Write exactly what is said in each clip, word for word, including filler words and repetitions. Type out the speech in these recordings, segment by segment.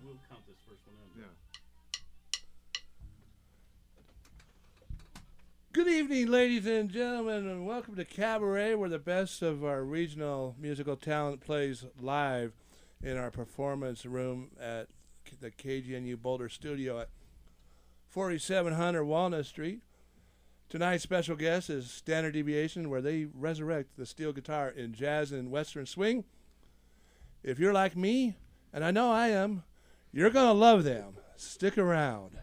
we'll count this first one in. Yeah. Good evening, ladies and gentlemen, and welcome to Cabaret, where the best of our regional musical talent plays live in our performance room at the K G N U Boulder Studio at forty-seven hundred Walnut Street. Tonight's special guest is Standard Deviation, where they resurrect the steel guitar in jazz and western swing. If you're like me, and I know I am, you're going to love them. Stick around.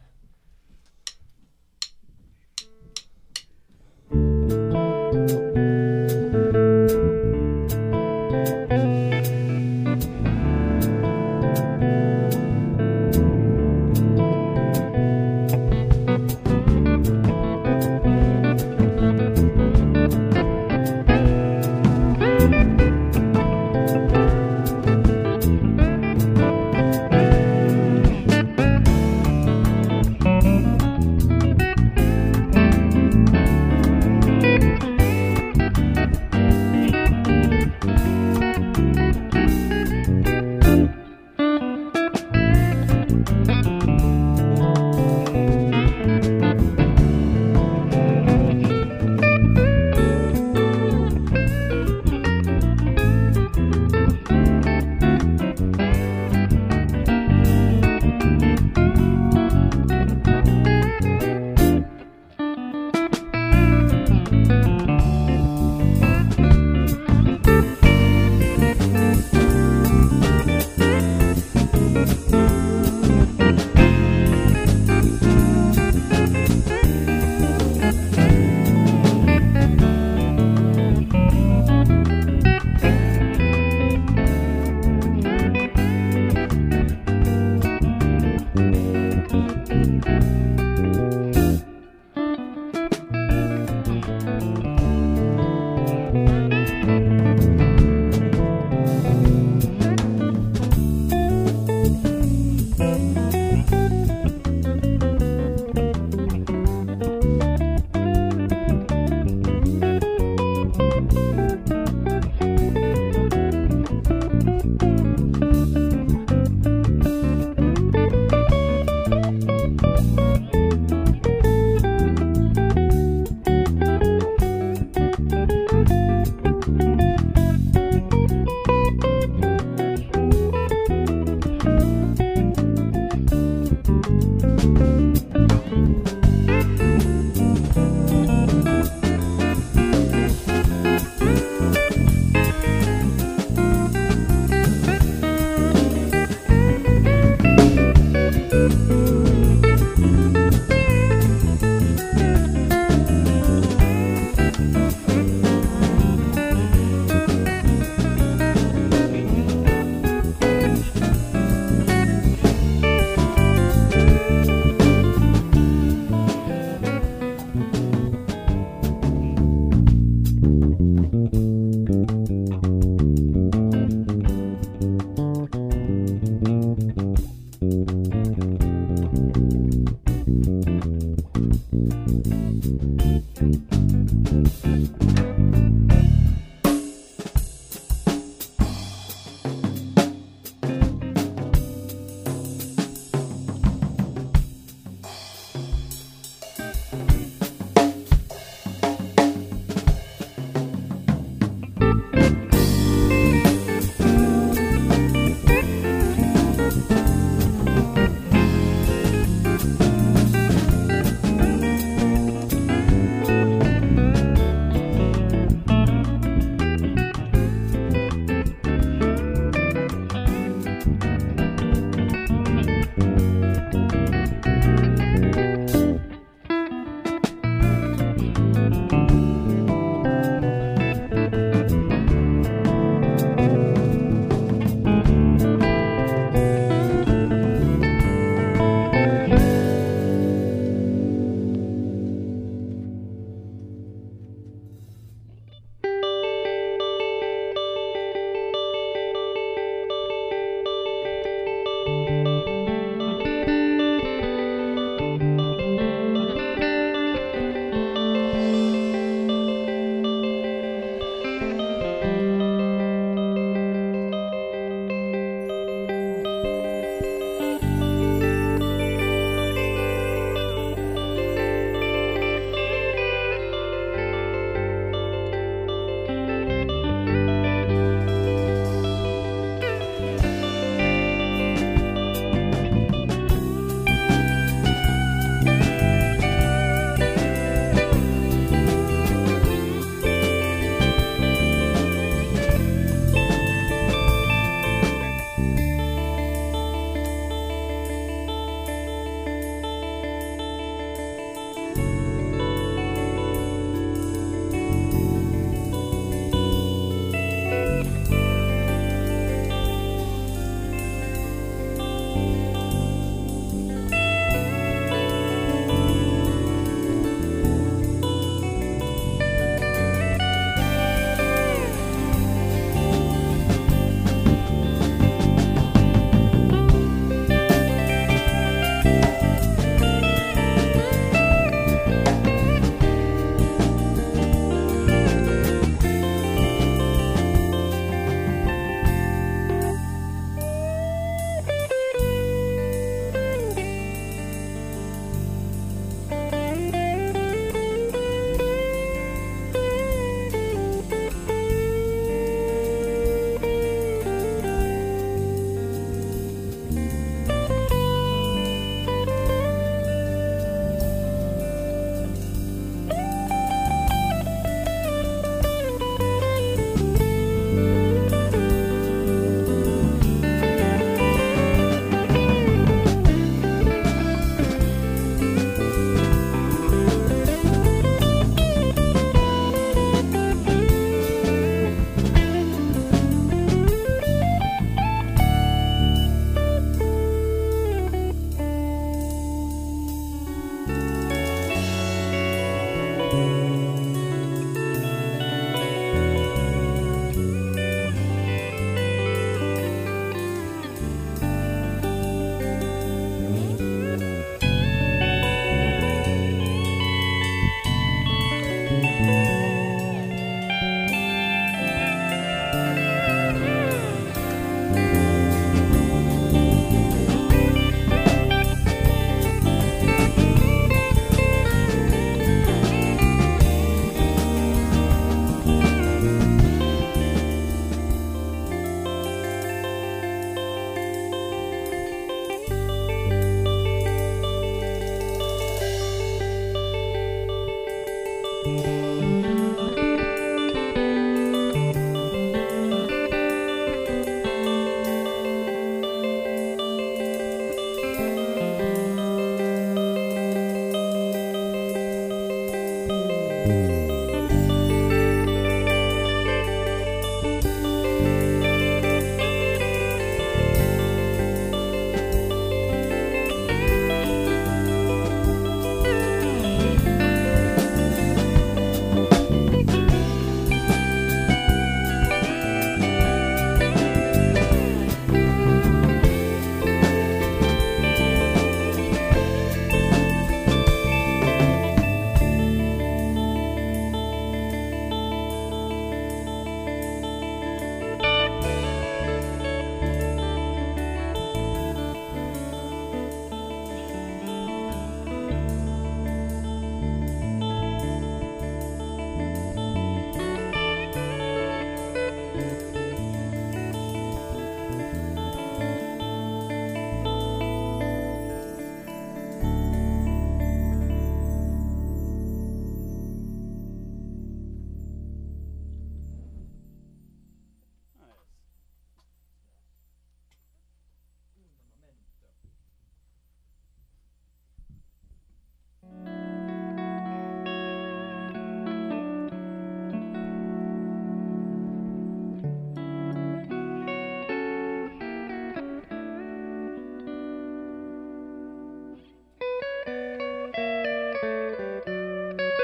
Thank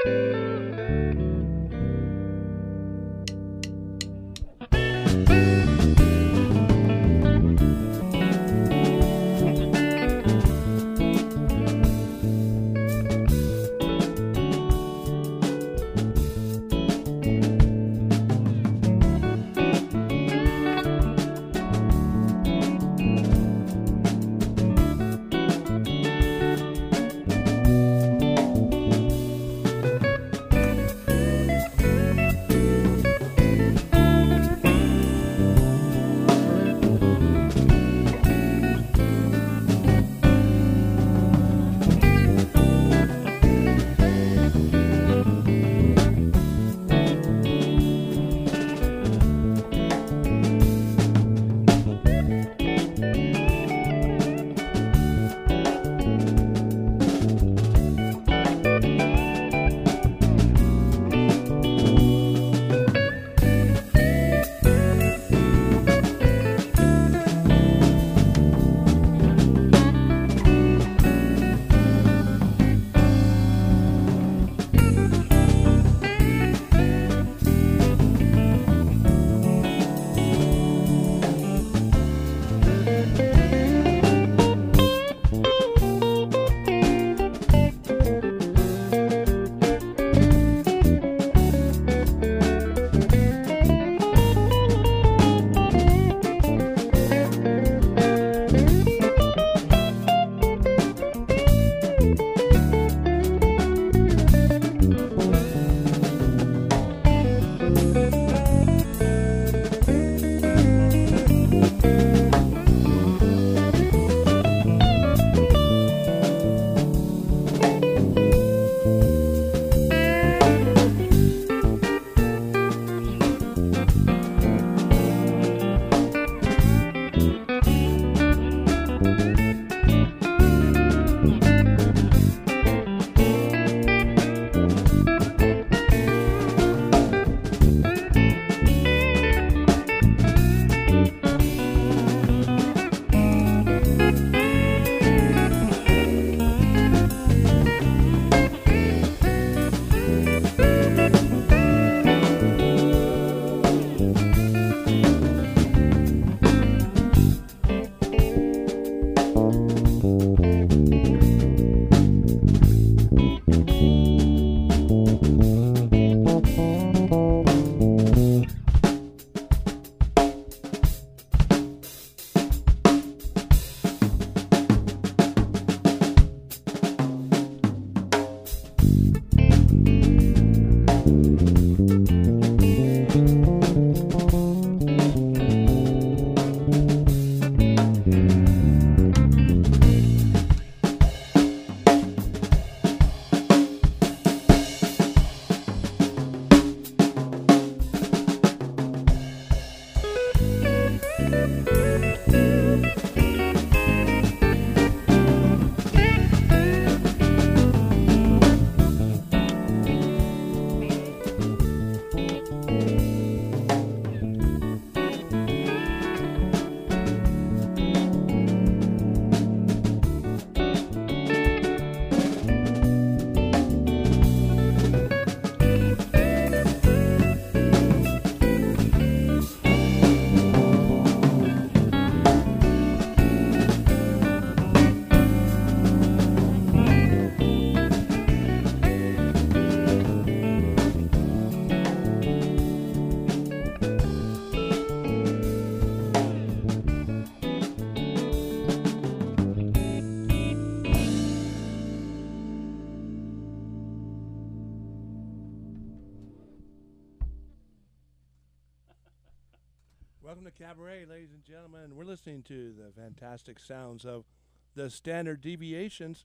Welcome to Cabaret, ladies and gentlemen. We're listening to the fantastic sounds of the Standard Deviations.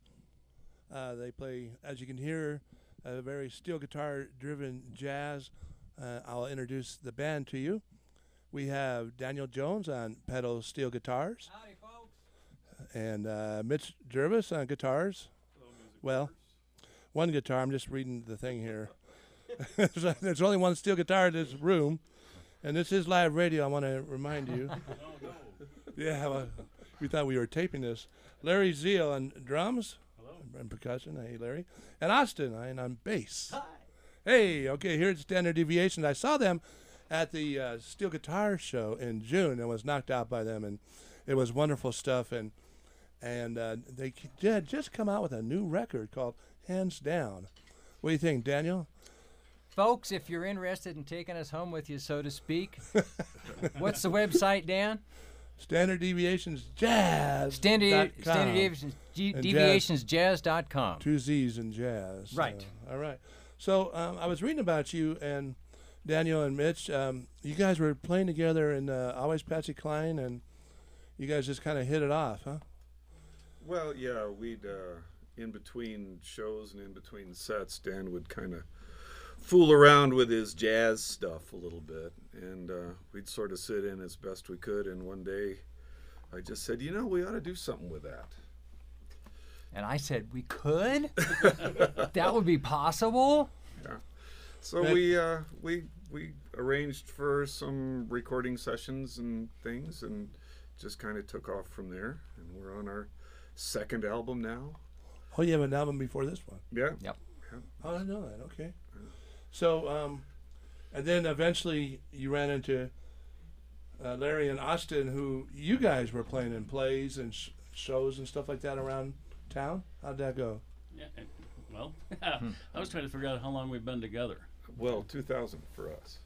Uh, they play, as you can hear, a very steel guitar-driven jazz. Uh, I'll introduce the band to you. We have Daniel Jones on pedal steel guitars. Howdy, folks. And uh, Mitch Jervis on guitars. Hello, music Well, lovers. one guitar. I'm just reading the thing here. So there's only one steel guitar in this room. And this is live radio, I want to remind you. No, no. Yeah, well, we thought we were taping this. Larry Zeal on drums. Hello. And percussion. Hey, Larry. And Austin. And on bass. Hi. Hey, okay, here's Standard Deviation. I saw them at the uh, Steel Guitar Show in June and was knocked out by them, and it was wonderful stuff. And and uh, they had just come out with a new record called Hands Down. What do you think, Daniel? Folks, if you're interested in taking us home with you, so to speak, what's the website, Dan? Standard Deviations Jazz. Standard, Standard Deviations, G, Deviations Jazz dot com. Two Z's in jazz. Right. Uh, all right. So um, I was reading about you and Daniel and Mitch. Um, you guys were playing together in uh, Always Patsy Cline, and you guys just kind of hit it off, huh? Well, yeah, we'd, uh, in between shows and in between sets, Dan would kind of fool around with his jazz stuff a little bit, and uh, we'd sort of sit in as best we could, and one day I just said, you know, we ought to do something with that. And I said, we could? That would be possible? Yeah. So we, uh, we, we arranged for some recording sessions and things, and just kind of took off from there, and we're on our second album now. Oh, you have an album before this one? Yeah. Yep. Yeah. Oh, I didn't know that. Okay. So, um, and then eventually you ran into uh, Larry and Austin, who you guys were playing in plays and sh- shows and stuff like that around town. How'd that go? Yeah. and- Well, I was trying to figure out how long we've been together. Well, two thousand for us.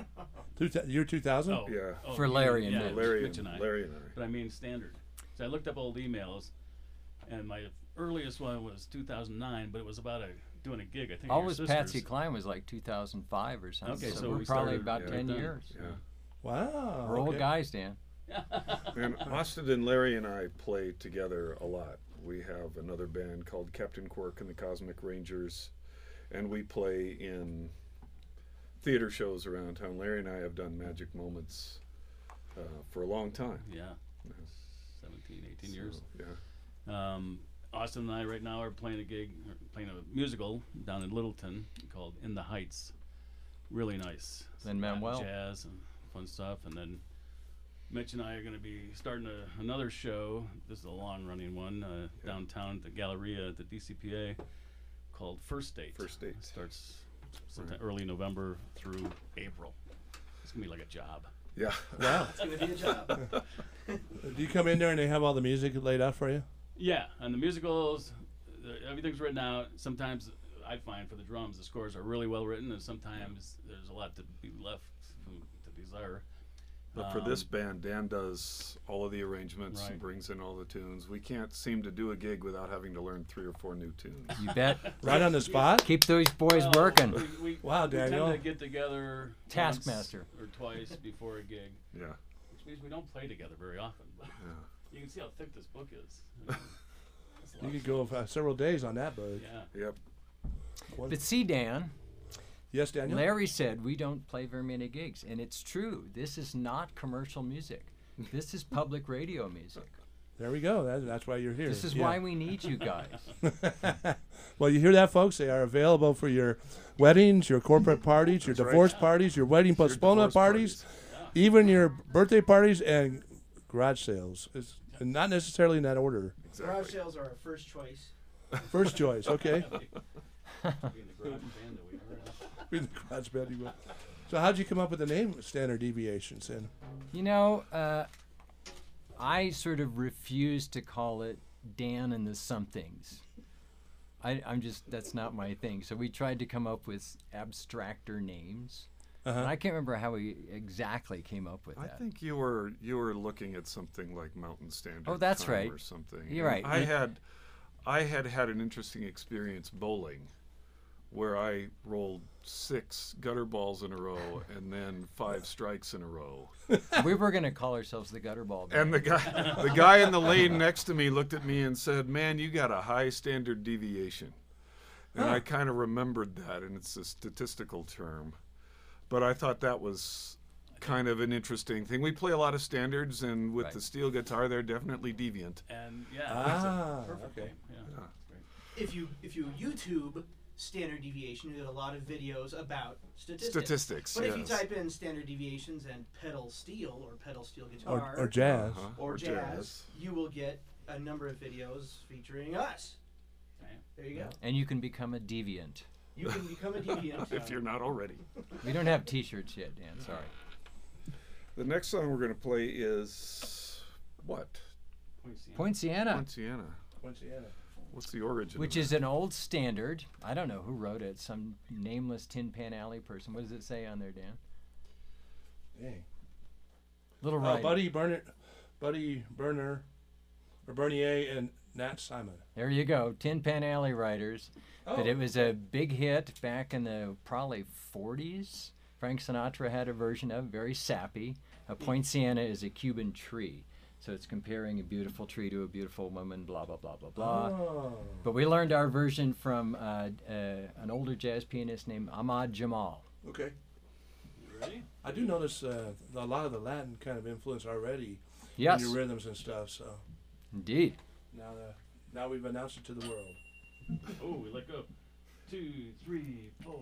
Two th- year two thousand? Oh, Yeah. oh, For you Larry mean- and yeah, Mitch. Larry Mitch and, and I. Larry and I. But I mean standard. So I looked up old emails, and my earliest one was two thousand nine, but it was about a doing a gig. I think. at your Always sister's. Patsy Cline was like two thousand five or something. Okay, so, so we're we probably started about right ten then. years. Yeah. Wow. We're old okay. guys, Dan. And Austin and Larry and I play together a lot. We have another band called Captain Quirk and the Cosmic Rangers, and we play in theater shows around town. Larry and I have done Magic Moments uh, for a long time. Yeah. seventeen, eighteen So, years. yeah. Um, Austin and I right now are playing a gig, or playing a musical down in Littleton called In the Heights. Really nice. Then Latin Manuel. Jazz and fun stuff. And then Mitch and I are going to be starting a, another show. This is a long-running one uh, Yeah. downtown at the Galleria at the D C P A called First Date. First Date. It starts sometime Right. early November through April. It's going to be like a job. Yeah. Wow. It's gonna be a job. Do you come in there and they have all the music laid out for you? Yeah, and the musicals, the, everything's written out. Sometimes I find for the drums, the scores are really well written, and sometimes there's a lot to be left to desire. But for this Um, band, Dan does all of the arrangements Right. and brings in all the tunes. We can't seem to do a gig without having to learn three or four new tunes. You bet. Right on the spot? Keep those boys Well, working. We, we, Wow, we Daniel. tend to get together Taskmaster. once or twice before a gig, Yeah. which means we don't play together very often. But Yeah. you can see how thick this book is. It's a lot You of could go fun. uh, several days on that boat. Yeah. Yep. But see, Dan, Yes, Daniel? Larry said we don't play very many gigs, and it's true. This is not commercial music. This is public radio music. There we go. That, that's why you're here. This is Yeah. why we need you guys. Well, you hear that, folks? They are available for your weddings, your corporate parties, your That's right. divorce parties, your wedding Your postponement divorce parties, even your birthday parties and garage sales. It's not necessarily in that order. Garage Exactly. sales are our first choice. First choice, okay. Being the garage band that we are. In the garage band, you will. So how'd you come up with the name Standard Deviations then? You know, uh, I sort of refuse to call it Dan and the Somethings. I, I'm just, that's not my thing. So we tried to come up with abstracter names. Uh-huh. And I can't remember how we exactly came up with I that. think you were you were looking at something like Mountain Standard Oh, that's Time right. or something. You're And right. I It- had I had had an interesting experience bowling where I rolled six gutter balls in a row and then five strikes in a row. We were going to call ourselves the Gutter Ball Band. And the guy the guy in the lane next to me looked at me and said, "Man, you got a high standard deviation." And I kind of remembered that, and it's a statistical term. But I thought that was kind of an interesting thing. We play a lot of standards, and with Right. the steel guitar, they're definitely deviant. And yeah, Ah, that's a perfect okay. name. Yeah. Yeah. Great. If you if you YouTube standard deviation, you get a lot of videos about statistics. Statistics, But if you yes. type in standard deviations and pedal steel or pedal steel Or, guitar or jazz. Uh-huh. or jazz, you will get a number of videos featuring us. Okay. There you go. And you can become a deviant. You can become a deviant. If you're not already. We don't have T-shirts yet, Dan. Sorry. The next song we're going to play is what? Poinciana. Poinciana, Poinciana. Poinciana. What's the origin? which of is an old standard. I don't know who wrote it. Some nameless Tin Pan Alley person. What does it say on there, Dan? Dang. Little Uh, right. Buddy Burner, Buddy Burner, or Bernier and Nat Simon. There you go, Tin Pan Alley writers. Oh. But it was a big hit back in the probably forties. Frank Sinatra had a version of it, very sappy. A poinciana is a Cuban tree. So it's comparing a beautiful tree to a beautiful woman, blah, blah, blah, blah, blah. Oh. But we learned our version from uh, uh, an older jazz pianist named Ahmad Jamal. Okay. You ready? I do notice uh, a lot of the Latin kind of influence already Yes, in your rhythms and stuff. So indeed. now, the, now we've announced it to the world. Oh, we let go. Two, three, four.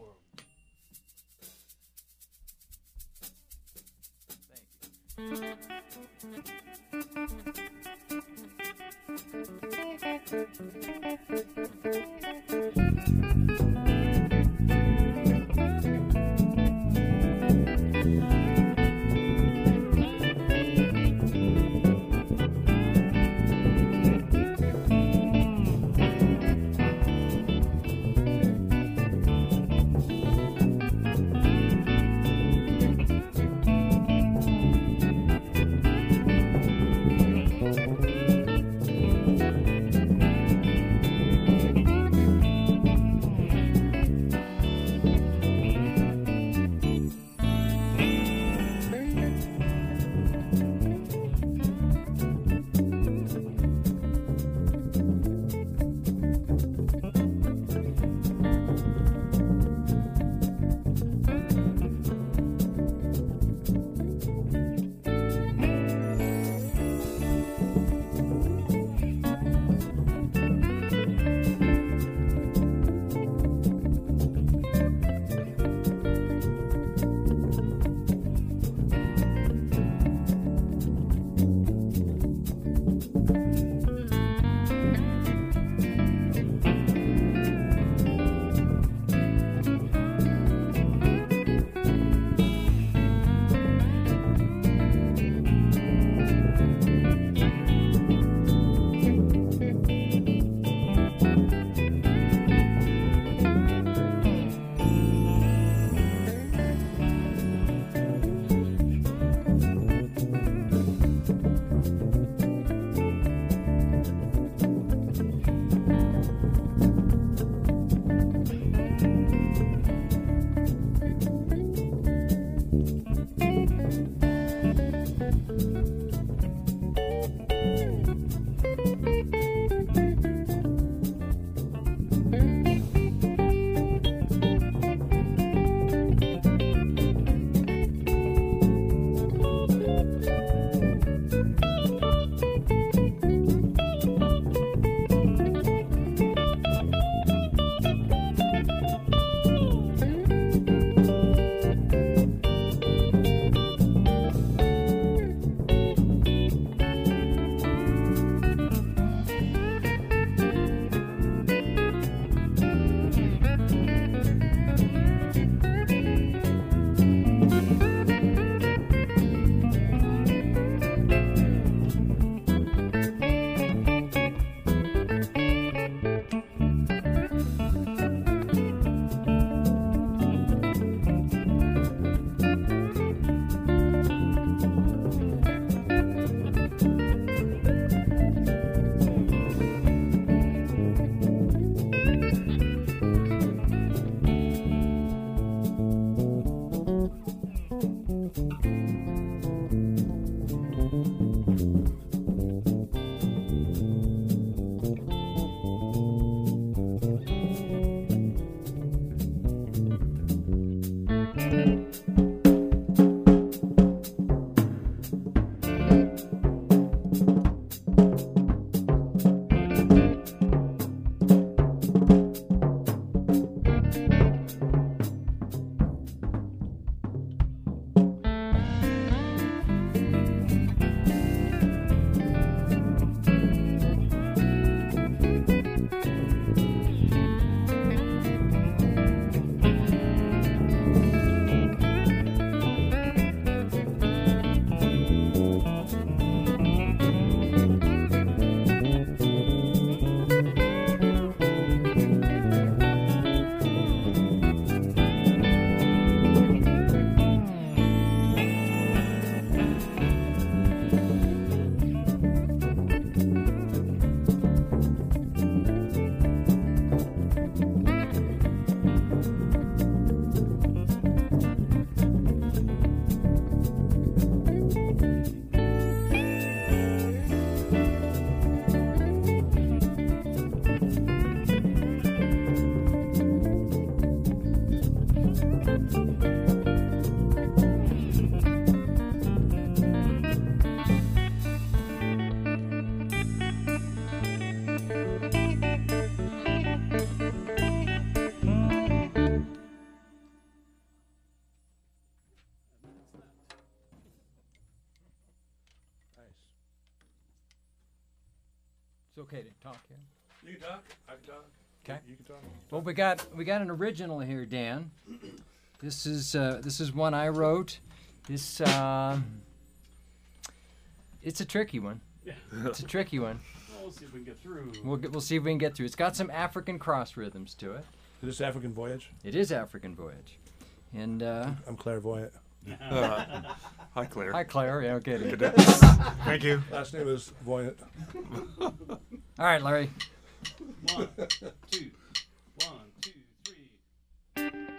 It's okay to talk here. You can talk. I can talk. Okay. You can talk. Well, we got we got an original here, Dan. This is uh, this is one I wrote. This uh, it's a tricky one. Yeah. It's a tricky one. Well, we'll see if we can get through. We'll get, we'll see if we can get through. It's got some African cross rhythms to it. Is this African Voyage? It is African Voyage, and uh, I'm clairvoyant. Uh, hi, Claire. hi Claire. Yeah, okay. Good day. Thank you. Last name is Voyant. All right, Larry. One, two, one, two, three.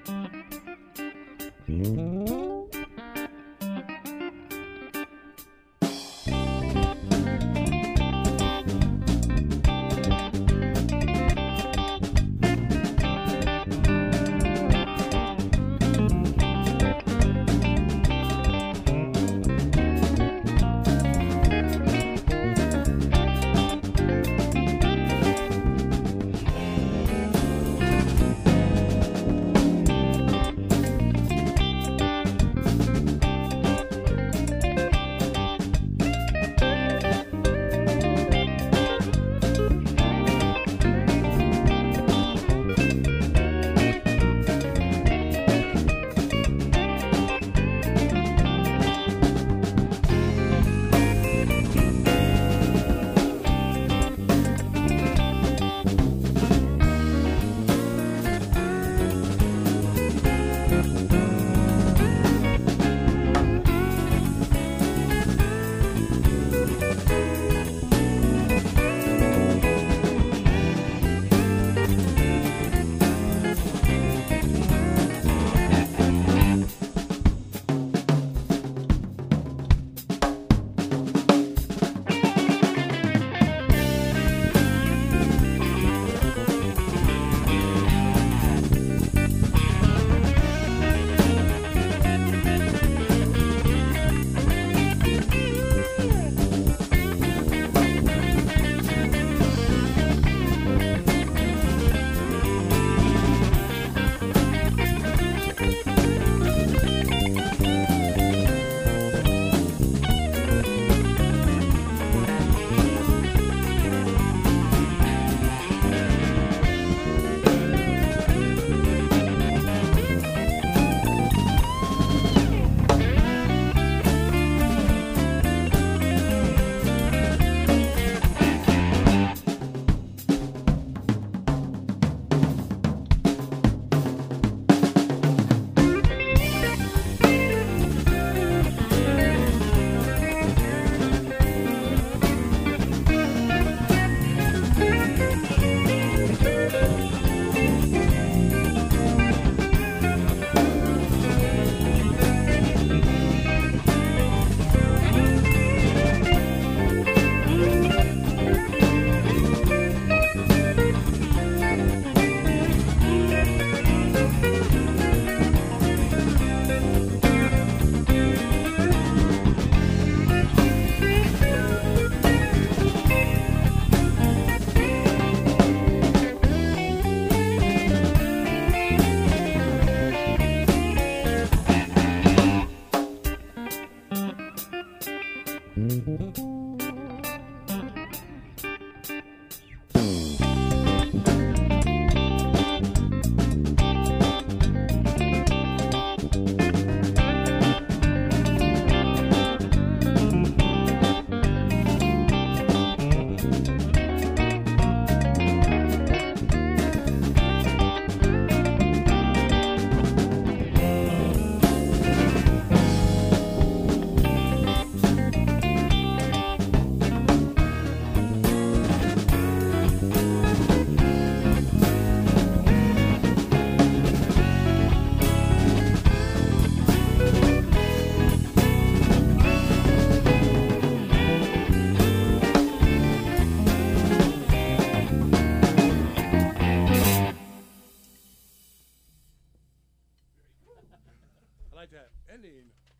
like that ending.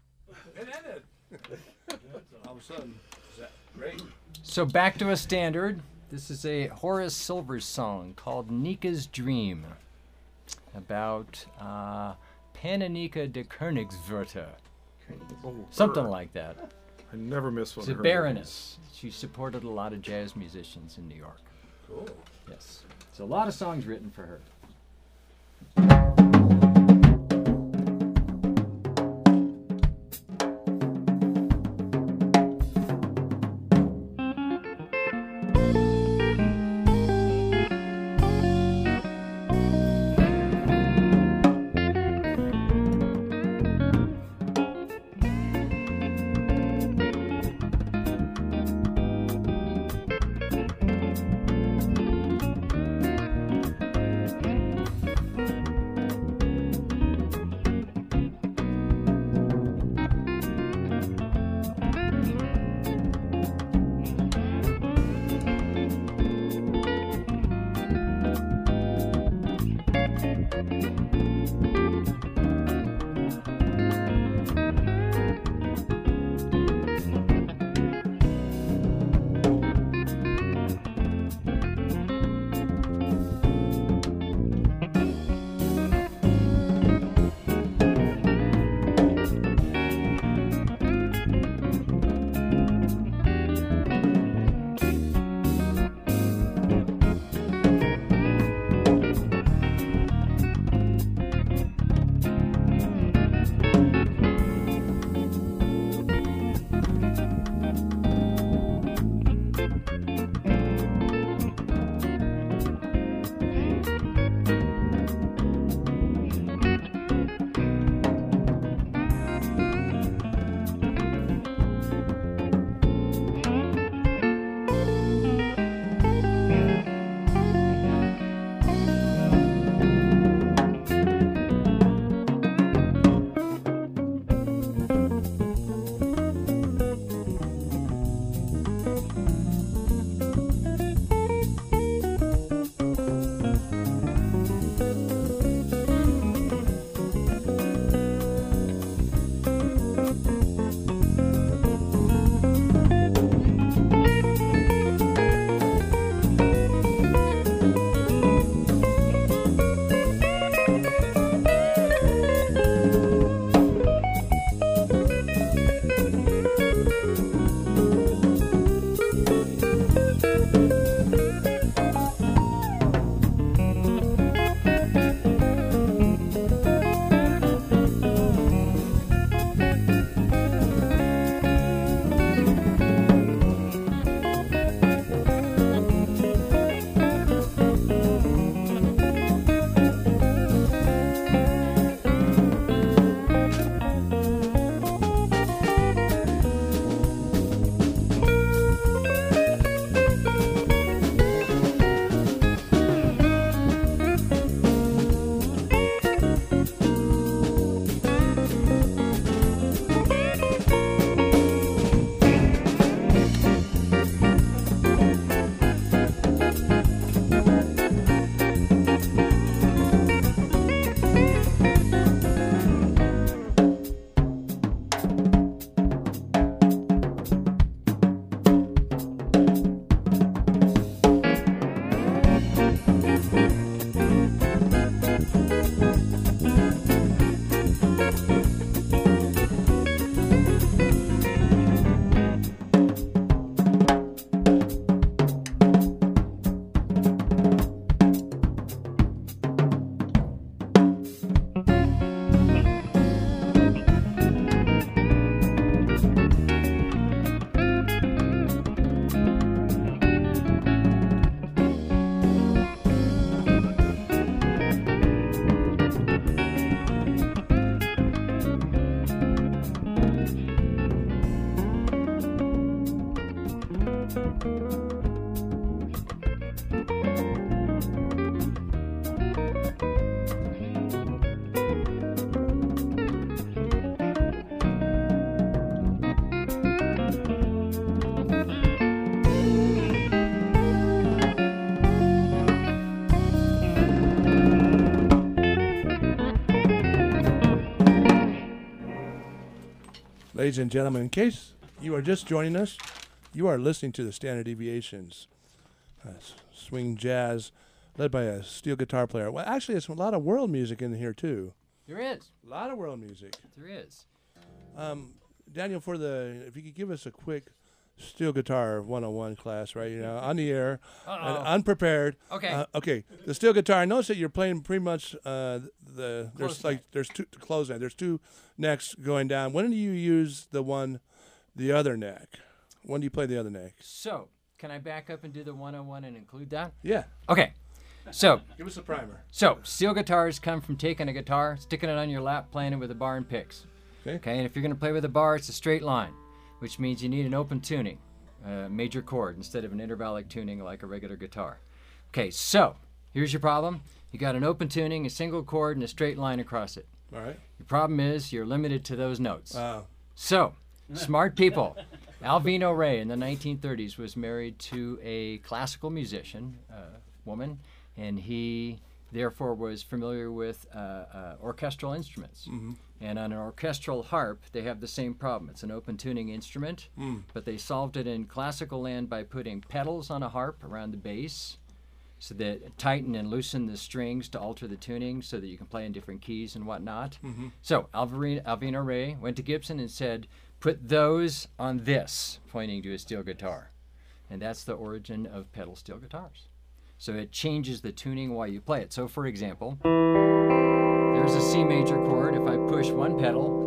It ended. All of a sudden, is that great? So back to a standard. This is a Horace Silver song called Nika's Dream, about uh, Pananika de Königswörter. Oh, Something er. like that. I I never miss one She's a of her baroness. She supported a lot of jazz musicians in New York. Cool. Yes. So a lot of songs written for her. Ladies and gentlemen, in case you are just joining us, you are listening to the Standard Deviations uh, swing jazz, led by a steel guitar player. Well, actually, there's a lot of world music in here too. There is. A lot of world music. There is. Um, Daniel, for the if you could give us a quick steel guitar one oh one class, right? You know, on the air, and Uh-oh. unprepared. Okay. Uh, okay. The steel guitar. I noticed that you're playing pretty much uh, the there's Close like neck. there's two close neck. There's two necks going down. When do you use the one, the other neck? When do you play the other neck? So, can I back up and do the one oh one and include that? Yeah. Okay. So, Give us a primer. so steel guitars come from taking a guitar, sticking it on your lap, playing it with a bar and picks. Okay. Okay, and if you're going to play with a bar, it's a straight line, which means you need an open tuning, a major chord, instead of an intervallic tuning like a regular guitar. Okay, so here's your problem. You got an open tuning, a single chord, and a straight line across it. All right. The problem is you're limited to those notes. Wow. So, smart people. Alvino Ray in the nineteen thirties was married to a classical musician, uh, woman, and he therefore was familiar with uh, uh, orchestral instruments. Mm-hmm. And on an orchestral harp, they have the same problem. It's an open tuning instrument, Mm. but they solved it in classical land by putting pedals on a harp around the bass so that tighten and loosen the strings to alter the tuning so that you can play in different keys and whatnot. Mm-hmm. So Alvarino, Alvino Ray went to Gibson and said, put those on this, pointing to a steel guitar. And that's the origin of pedal steel guitars. So it changes the tuning while you play it. So for example, there's a C major chord. If I push one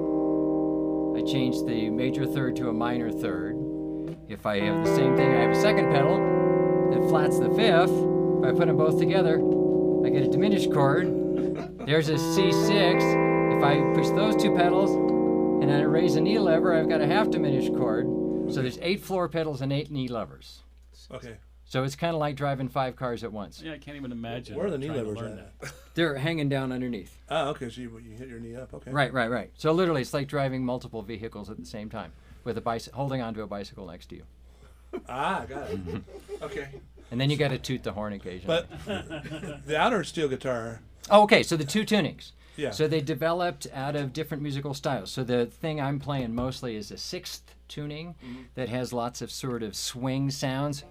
pedal, I change the major third to a minor third. If I have the same thing, I have a second pedal that flats the fifth. If I put them both together, I get a diminished chord. There's a C six. If I push those two pedals and I raise a knee lever, I've got a half diminished chord. So there's eight floor pedals and eight knee levers. Okay. So it's kind of like driving five cars at once. Yeah, I can't even imagine. Where are the knee trying to levers learn at? that. They're hanging down underneath. Oh, okay. So you, you hit your knee up. Okay. Right, right, right. So literally, it's like driving multiple vehicles at the same time with a bicy- holding onto a bicycle next to you. Ah, got it. Okay. And then you got to toot the horn occasionally. But the outer steel guitar. Oh, okay, so the two tunings. Yeah. So they developed out of different musical styles. So the thing I'm playing mostly is a sixth tuning Mm-hmm. that has lots of sort of swing sounds.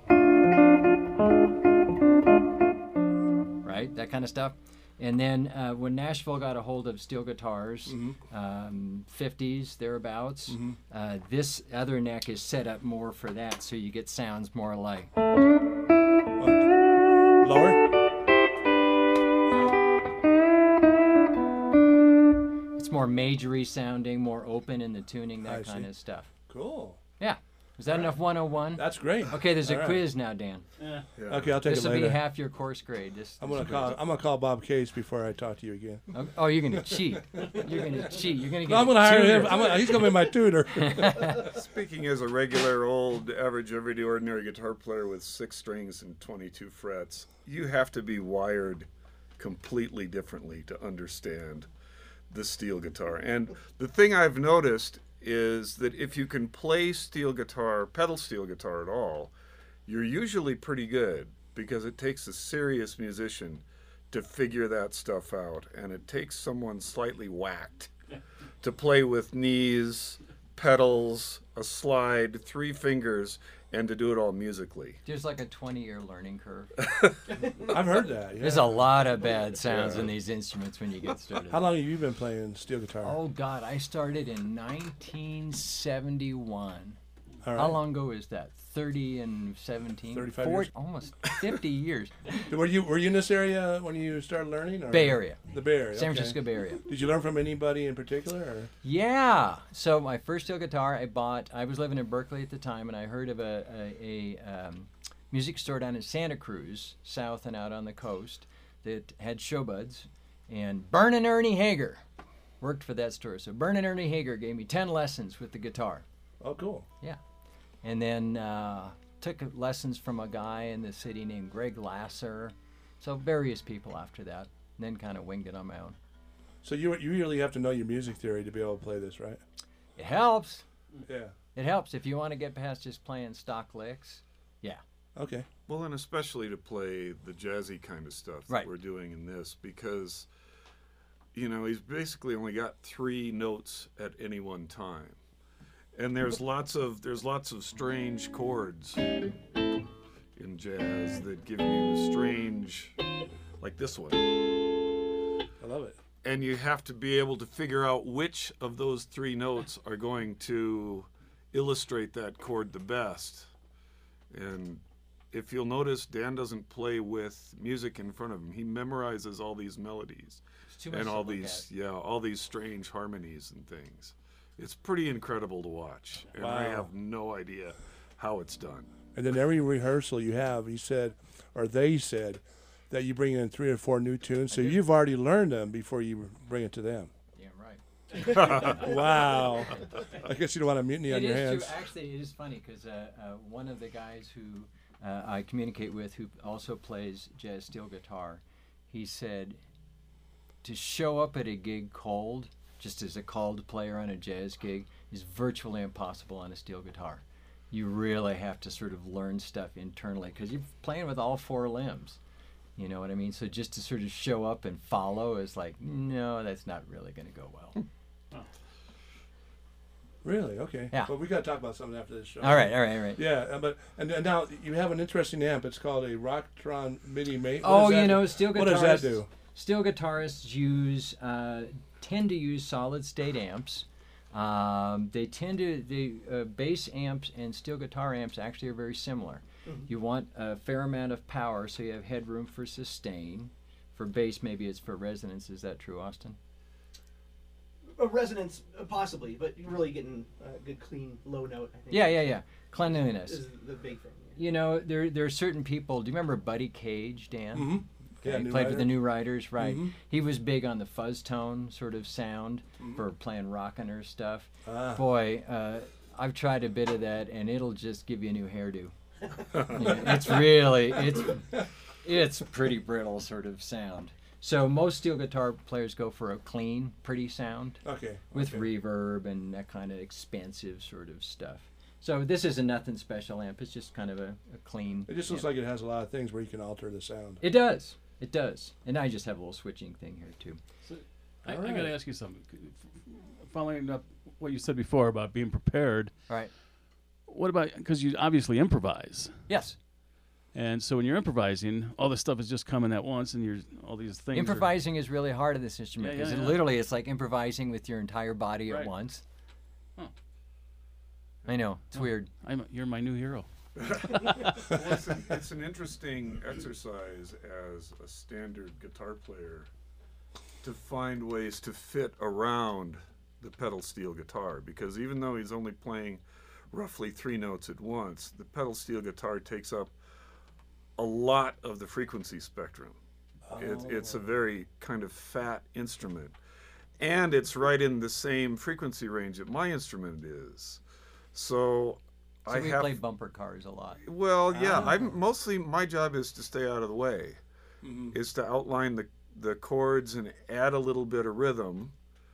Right, that kind of stuff. And then uh, when Nashville got a hold of steel guitars, Mm-hmm. um, fifties, thereabouts, uh, this other neck is set up more for that, so you get sounds more like. Lower. It's more majory sounding, more open in the tuning, that I kind see. of stuff. Cool. Yeah. Was that enough one oh one? That's great. Okay, there's a All right. quiz now, Dan. Yeah. Yeah. Okay, I'll take This it will be later. half your course grade. This, I'm this gonna call. I'm gonna call Bob Case before I talk to you again. Oh, oh, you're gonna cheat. You're gonna cheat. You're gonna get. No, I'm a gonna hire tutor. him. I'm gonna, he's gonna be my tutor. Speaking as a regular old average everyday ordinary guitar player with six strings and twenty-two frets, you have to be wired completely differently to understand the steel guitar. And the thing I've noticed is that if you can play steel guitar, pedal steel guitar at all, you're usually pretty good because it takes a serious musician to figure that stuff out, and it takes someone slightly whacked to play with knees, pedals, a slide, three fingers, and to do it all musically. There's like a twenty-year learning curve. I've heard that. Yeah. There's a lot of bad sounds Yeah. in these instruments when you get started. How long have you been playing steel guitar? Oh God, I started in nineteen seventy-one. All right. How long ago is that? thirty and seventeen? thirty-five Four- years. Almost fifty years. Were you were you in this area when you started learning? Or? Bay Area. The Bay Area. San okay. Francisco Bay Area. Did you learn from anybody in particular? Or? Yeah. So my first steel guitar I bought, I was living in Berkeley at the time, and I heard of a, a, a um, music store down in Santa Cruz, south and out on the coast, that had showbuds. And Vernon Ernie Hager worked for that store. So Vernon Ernie Hager gave me ten lessons with the guitar. Oh, cool. And then uh, took lessons from a guy in the city named Greg Lasser. So various people after that. And then kind of winged it on my own. So you you really have to know your music theory to be able to play this, right? It helps. Yeah. It helps if you want to get past just playing stock licks. Okay. Well, and especially to play the jazzy kind of stuff Right. that we're doing in this, because, you know, he's basically only got three notes at any one time, and there's lots of there's lots of strange chords in jazz that give you strange, like this one. I love it. and you have to be able to figure out which of those three notes are going to illustrate that chord the best. And if you'll notice, Dan doesn't play with music in front of him. He memorizes all these melodies It's too much and to all look these, yeah, all these strange harmonies and things. It's pretty incredible to watch, and I Wow. have no idea how it's done. And then every rehearsal you have, he said, or they said, that you bring in three or four new tunes. So you've already learned them before you bring it to them. Yeah, right. Wow. I guess you don't want a mutiny on It your is hands. true. Actually, it is funny because uh, uh, one of the guys who uh, I communicate with, who also plays jazz steel guitar, he said to show up at a gig cold, just as a called player on a jazz gig, is virtually impossible on a steel guitar. You really have to sort of learn stuff internally because you're playing with all four limbs. You know what I mean? So just to sort of show up and follow is like, no, that's not really going to go well. Really? Okay. Yeah. Well, we got to talk about something after this show. All right, all right, all right. Yeah, uh, but and, and now you have an interesting amp. It's called a Rocktron Mini Mate. What Oh, does that you do? know, steel guitarists. What does that do? Steel guitarists use uh, tend to use solid state amps. Um, they tend to the uh, bass amps and steel guitar amps actually are very similar. Mhm. You want a fair amount of power, so you have headroom for sustain. For bass, maybe it's for resonance. Is that true, Austin? A resonance, uh, possibly, but you're really getting a good, clean, low note, I think. Yeah, yeah, yeah. Cleanliness. Is the big thing. Yeah. You know, there there are certain people. Do you remember Buddy Cage, Dan? Mm-hmm. Okay, Yeah, he New played with the Riders. New Riders, right? Mhm. He was big on the fuzz tone sort of sound Mhm. for playing rockin' stuff. Ah. Boy, uh, I've tried a bit of that, and it'll just give you a new hairdo. Yeah, it's really it's it's pretty brittle sort of sound. So most steel guitar players go for a clean, pretty sound Okay. with okay. reverb and that kind of expansive sort of stuff. So this is a nothing special amp. It's just kind of a, a clean. It just looks amp. like it has a lot of things where you can alter the sound. It does. It does. And I just have a little switching thing here too. So, I, All I got right. to ask you something. Following up what you said before about being prepared, All right. what about, because you obviously improvise. Yes. And so when you're improvising, all this stuff is just coming at once, and you're all these things. are- Improvising is really hard in this instrument Yeah, because yeah, it yeah. literally it's like improvising with your entire body Right. at once. Huh. I know it's Huh. weird. I'm, you're my new hero. Well, it's, an, it's an interesting exercise as a standard guitar player to find ways to fit around the pedal steel guitar, because even though he's only playing roughly three notes at once, the pedal steel guitar takes up a lot of the frequency spectrum. It, it's a very kind of fat instrument, and it's right in the same frequency range that my instrument is. So, So I we have play bumper cars a lot. well, yeah. Ah. I'm mostly my job is to stay out of the way, Mhm. is to outline the the chords and add a little bit of rhythm.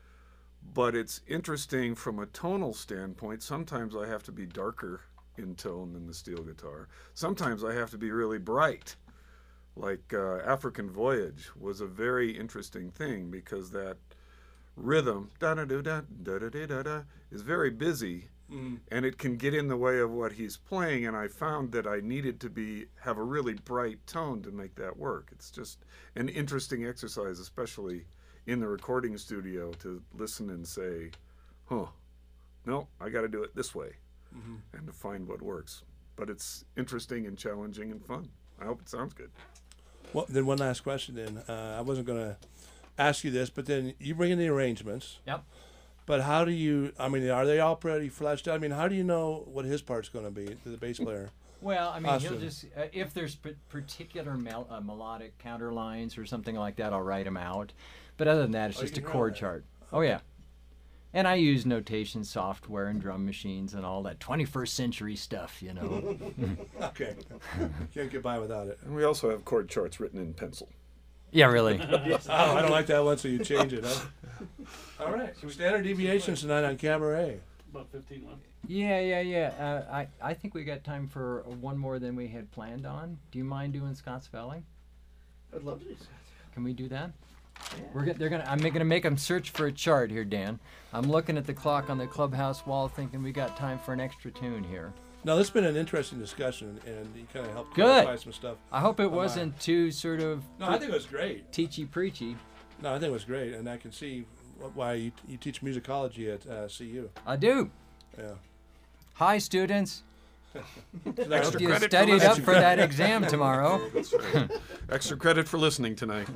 But it's interesting from a tonal standpoint. Sometimes I have to be darker in tone than the steel guitar. Sometimes I have to be really bright. Like uh, African Voyage was a very interesting thing because that rhythm da da da da da da da da is very busy. Mhm. And it can get in the way of what he's playing, and I found that I needed to be have a really bright tone to make that work. It's just an interesting exercise, especially in the recording studio, to listen and say, huh, no, I got to do it this way, Mhm. and to find what works. But it's interesting and challenging and fun. I hope it sounds good. Well, then one last question. Then uh, I wasn't going to ask you this, but then you bring in the arrangements. Yep. But how do you? I mean, are they all pretty fleshed out? I mean, how do you know what his part's going to be, the bass player? Well, I mean, he'll Austin. just uh, if there's p- particular mel- uh, melodic counter lines or something like that, I'll write them out. But other than that, it's Oh, you just a can chord write that. chart. Oh yeah. And I use notation software and drum machines and all that twenty-first century stuff, you know. Okay, can't get by without it. And we also have chord charts written in pencil. Yeah, really. Oh, I don't like that one, so you change it, huh? All right. So standard deviations tonight on Cabaret. About fifteen left. Yeah, yeah, yeah. Uh, I I think we got time for one more than we had planned on. Do you mind doing Scott's Valley? I'd love to do so. Can we do that? Yeah. We're get, they're gonna. I'm gonna make them search for a chart here, Dan. I'm looking at the clock on the clubhouse wall, thinking we got time for an extra tune here. Now, this has been an interesting discussion, and you kind of helped Good. clarify some stuff. I hope it Come on. wasn't too sort of No, I think it was great. teachy preachy. No, I think it was great, and I can see wh- why you, you teach musicology at uh, C U. I do. Yeah. Hi, students. Extra Hope you credit for studied up listening. for that exam tomorrow. That's right. Extra credit for listening tonight.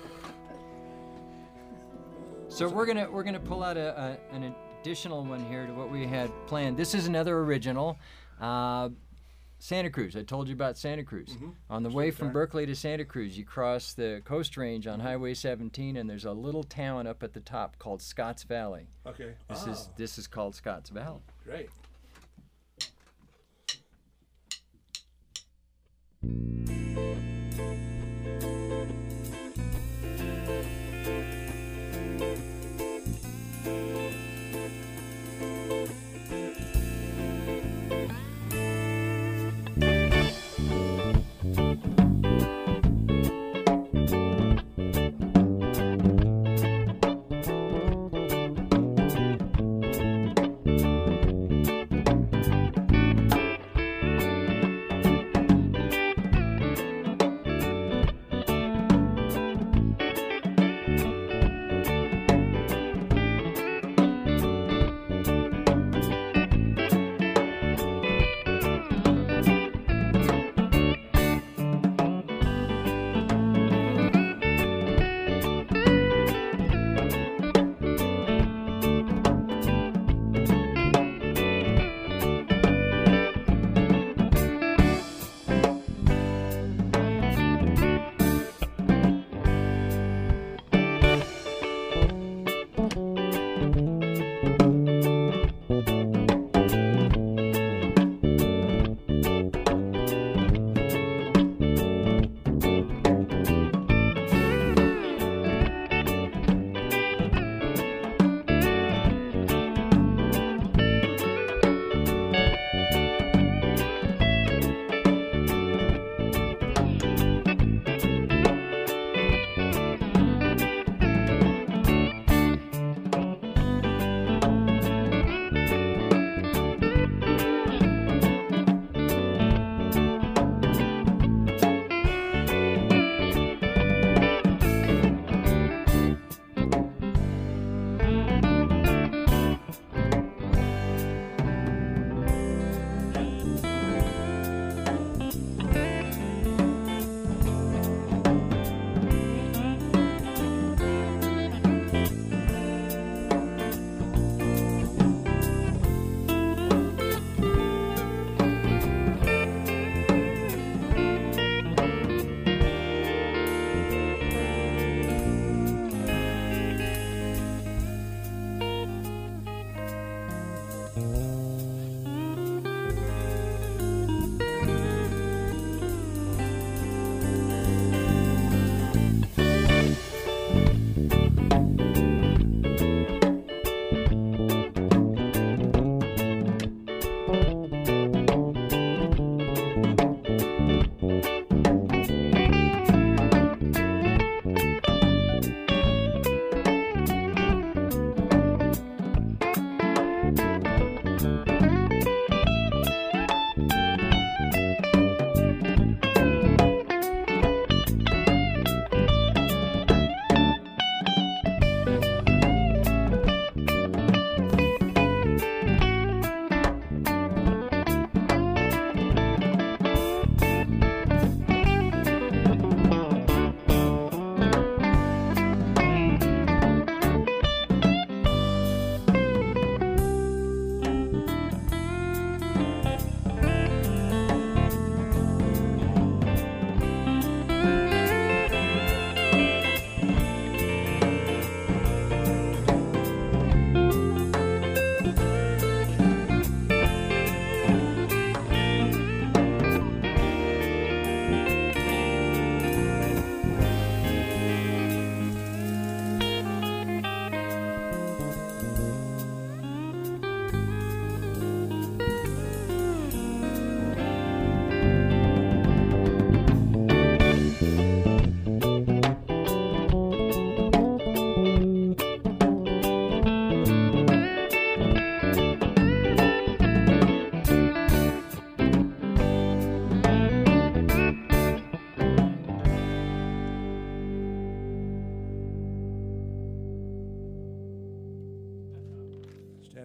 So we're gonna we're gonna pull out a, a an additional one here to what we had planned. This is another original. Uh, Santa Cruz. I told you about Santa Cruz. Mm-hmm. On the way from Berkeley to Santa Cruz, you cross the Coast Range on Highway seventeen, and there's a little town up at the top called Scotts Valley. Okay. This Ah, is this is called Scotts Valley. great.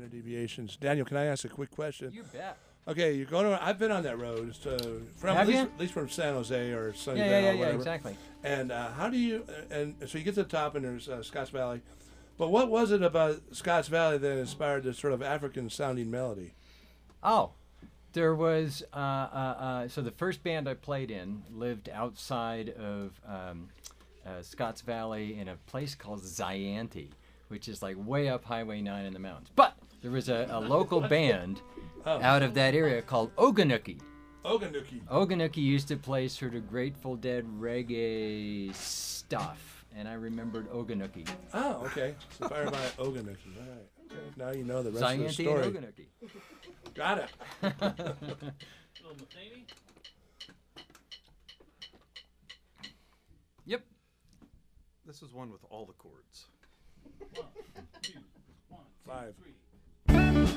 Minor Deviations. Daniel, can I ask a quick question? You bet. Okay, you're going to. I've been on that road. So from Have at least, you? at least from San Jose or Sunnyvale Yeah, yeah, yeah, or yeah, whatever. exactly. And uh, how do you? And so you get to the top, and there's uh, Scotts Valley. But what was it about Scotts Valley that inspired this sort of African-sounding melody? Oh, there was. Uh, uh, uh, so the first band I played in lived outside of um, uh, Scotts Valley in a place called Zyanti, which is like way up Highway nine in the mountains. But there was a, a local band Oh. out of that area called Oganookie. Oganookie. Oganookie used to play sort of Grateful Dead reggae stuff, and I remembered Oganookie. Oh, okay. So Fire by Oganookie. All right. Okay. Now you know the rest of the Zyanti story. and Oganookie. Got it. Little Mutheny? Yep. This is one with all the chords. One, two, one, two, Five. three.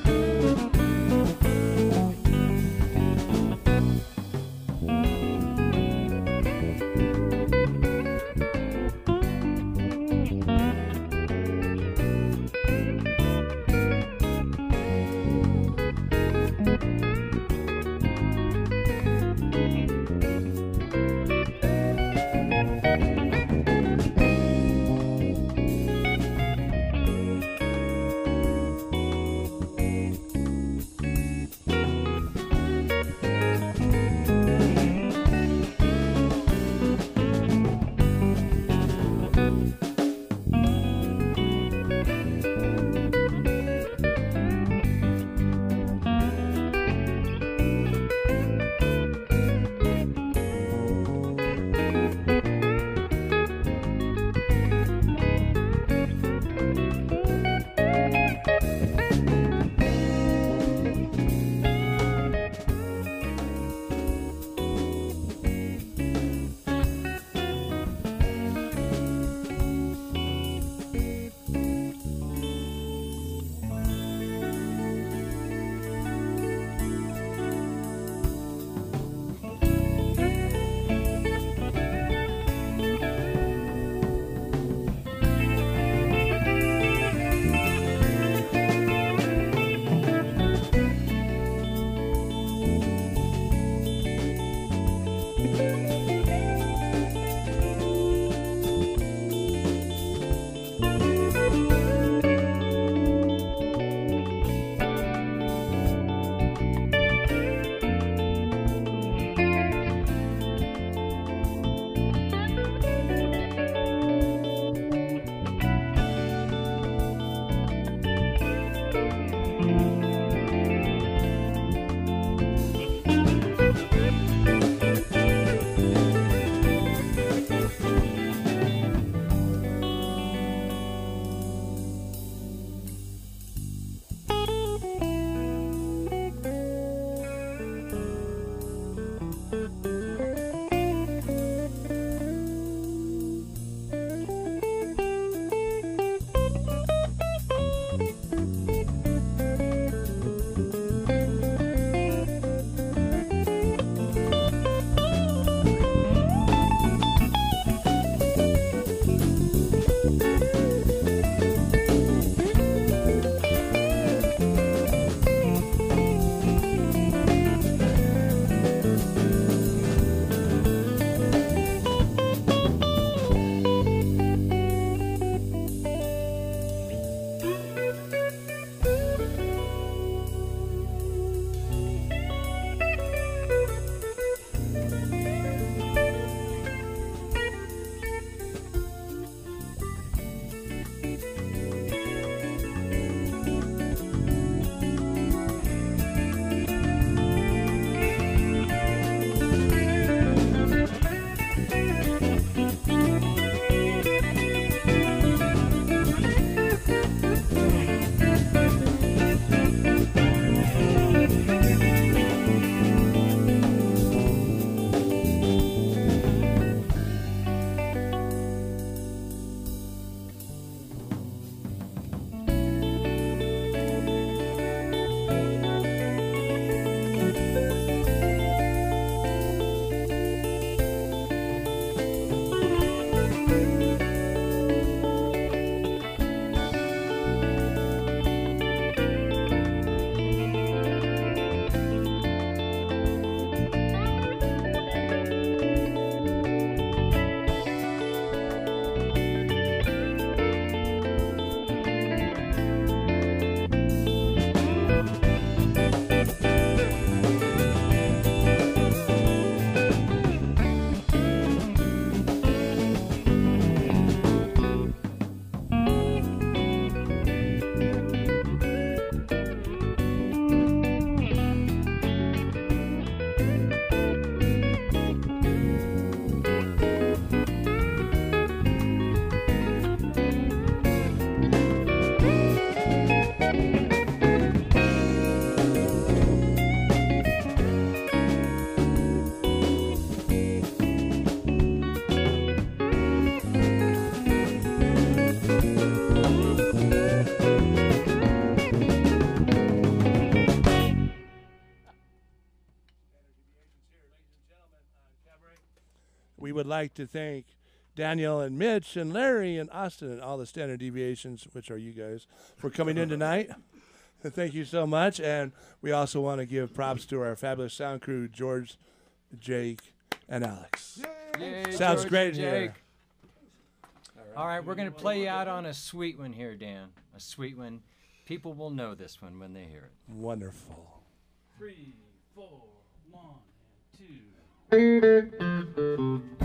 would like to thank Daniel and Mitch and Larry and Austin and all the standard deviations, which are you guys, for coming in tonight. Thank you so much. And we also want to give props to our fabulous sound crew, George, Jake, and Alex. Yay, Sounds George great and in here. Jake. All right, we're going to play you out on a sweet one here, Dan. A sweet one. People will know this one when they hear it. Wonderful. Three, four, one, and two.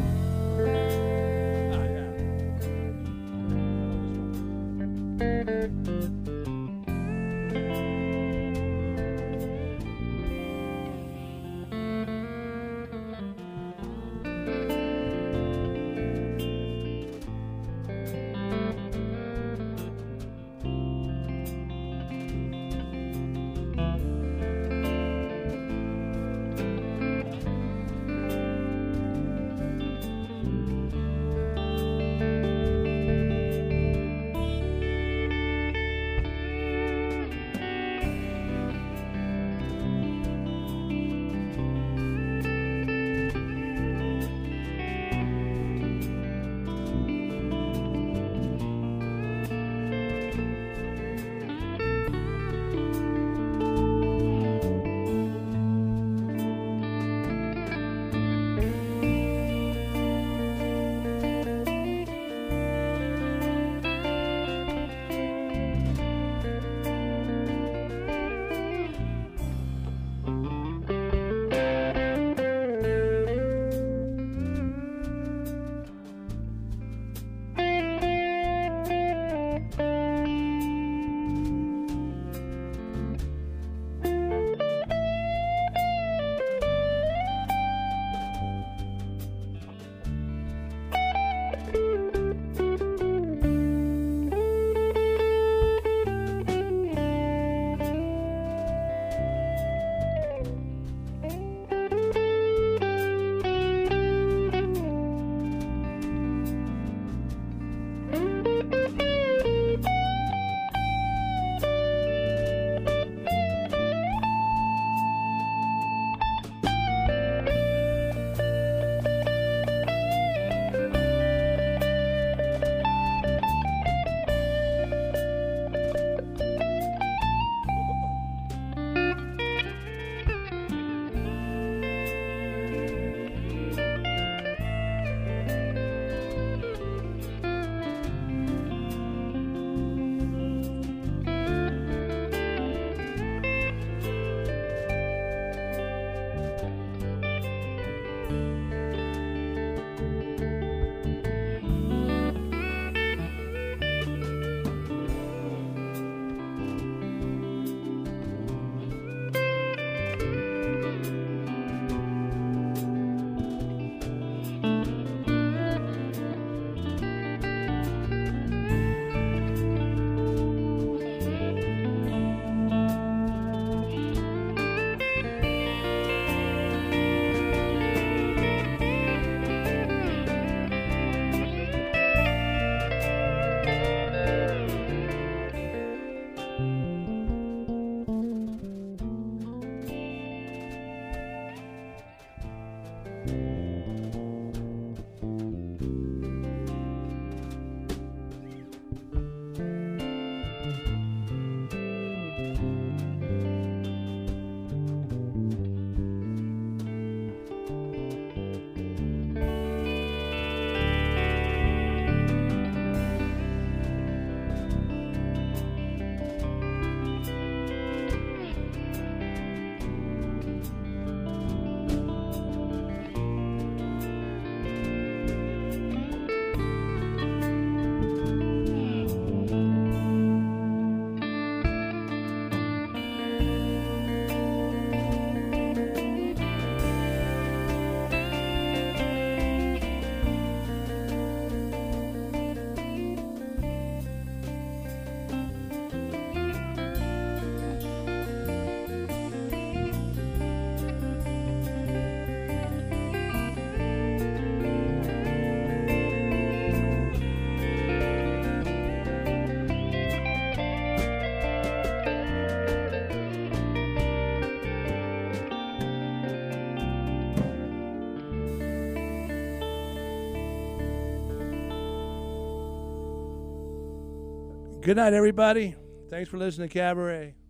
Good night, everybody. Thanks for listening to Cabaret.